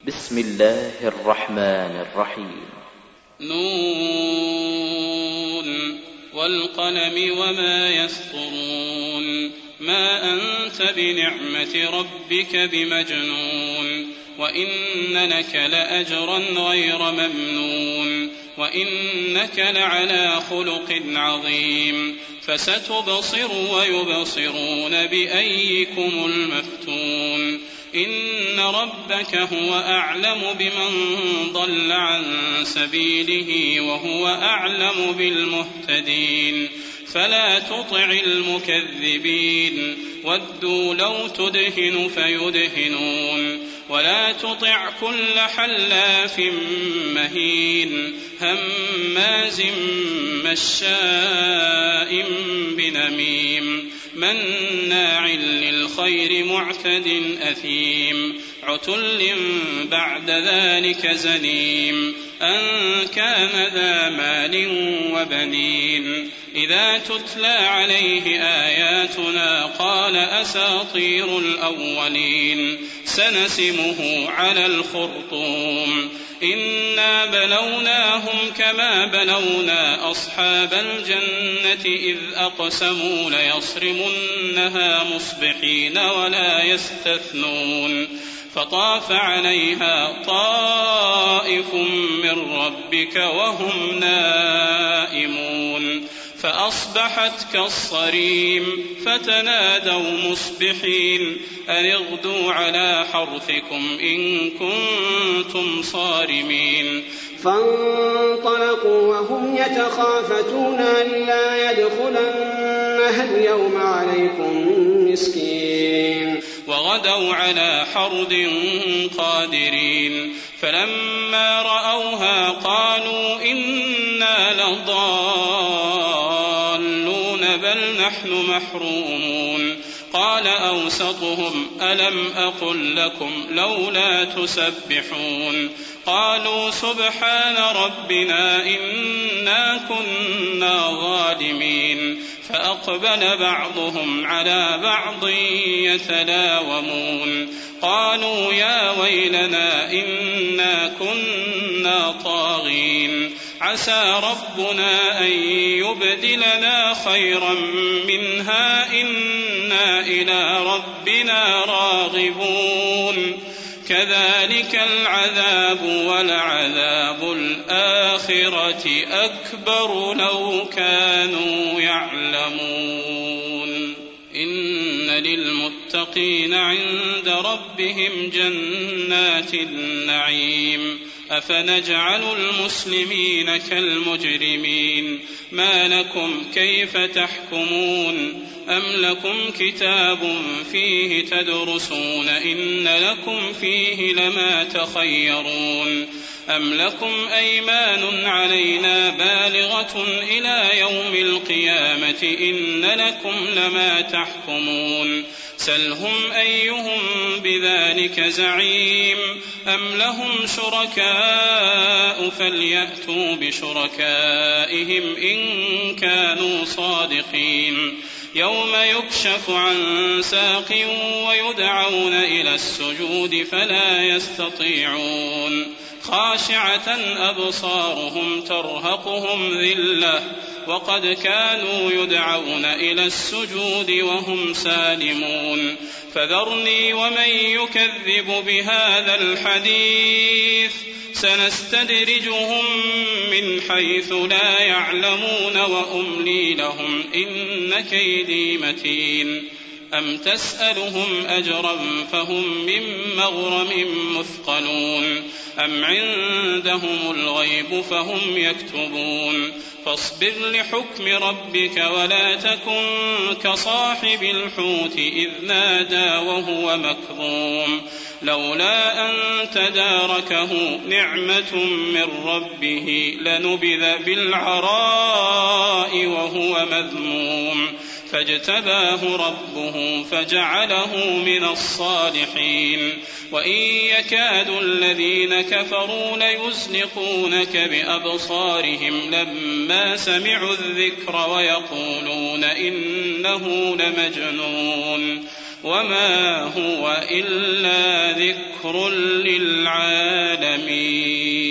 بسم الله الرحمن الرحيم. نون والقلم وما يسطرون ما أنت بنعمة ربك بمجنون وإن لك لأجرا غير ممنون وإنك لعلى خلق عظيم فستبصر ويبصرون بأيكم المفتون إن ربك هو أعلم بمن ضل عن سبيله وهو أعلم بالمهتدين فلا تطع المكذبين ودوا لو تدهن فيدهنون ولا تطع كل حلاف مهين هماز مشاء بنميم مناع للخير معتد أثيم عتل بعد ذلك زنيم أن كان ذا مال وبنين إذا تتلى عليه آياتنا قال أساطير الأولين سنسمه على الخرطوم إنا بلوناهم كما بلونا أصحاب الجنة إذ أقسموا ليصرمنها مصبحين ولا يستثنون فطاف عليها طائف من ربك وهم نائمون فأصبحت كالصريم فتنادوا مصبحين أن اغدوا على حرثكم إن كنتم صارمين فانطلقوا وهم يتخافتون ألا يدخلنها اليوم عليكم مسكين وغدوا على حرد قادرين فلما رأوها قالوا إنا لضالون بل نحن محرومون قال أوسطهم ألم أقل لكم لولا تسبحون قالوا سبحان ربنا إنا كنا ظالمين فأقبل بعضهم على بعض يتلاومون قالوا يا ويلنا إنا كنا طاغين عسى ربنا أن يبدلنا خيرا منها إنا إلى ربنا راغبون كذلك العذاب ولعذاب الآخرة أكبر لو كانوا يعلمون إن للمتقين عند ربهم جنات النعيم أفنجعل المسلمين كالمجرمين ما لكم كيف تحكمون أم لكم كتاب فيه تدرسون إن لكم فيه لما تخيرون أم لكم أيمان علينا بالغة إلى يوم القيامة إن لكم لما تحكمون سلهم أيهم بذلك زعيم أم لهم شركاء فليأتوا بشركائهم إن كانوا صادقين يوم يكشف عن ساق ويدعون إلى السجود فلا يستطيعون خاشعة أبصارهم ترهقهم ذلة وقد كانوا يدعون إلى السجود وهم سالمون فذرني ومن يكذب بهذا الحديث سنستدرجهم من حيث لا يعلمون وأملي لهم إن كيدي متين أم تسألهم أجرا فهم من مغرم مثقلون أم عندهم الغيب فهم يكتبون فاصبر لحكم ربك ولا تكن كصاحب الحوت إذ نادى وهو مكظوم لولا أن تداركه نعمة من ربه لنبذ بالعراء وهو مذموم فاجتباه ربه فجعله من الصالحين وإن يكاد الذين كفروا ليزلقونك بأبصارهم لما سمعوا الذكر ويقولون إنه لمجنون وما هو إلا ذكر للعالمين. حميم.